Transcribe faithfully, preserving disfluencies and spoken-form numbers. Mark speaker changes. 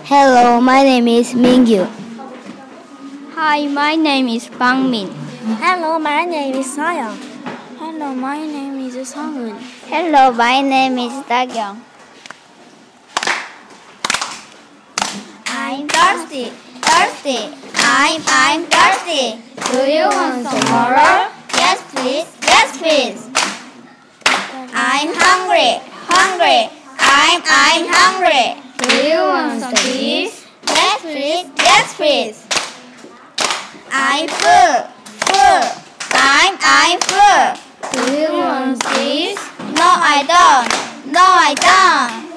Speaker 1: Hello, my name is Mingyu.
Speaker 2: Hi, my name is Bang Min.
Speaker 3: Hello, my name is Sayoung.
Speaker 4: Hello, my name is Sanghoon.
Speaker 5: Hello, my name is Dakyung. I'm thirsty, thirsty. I'm I'm thirsty. Do you want some water? Yes, please. Yes, please. I'm hungry, hungry. I'm I'm hungry. Do you want some cheese? Yes, please. Yes, please. I'm full, full. I'm I'm full. Do you want cheese? No, I don't. No, I don't.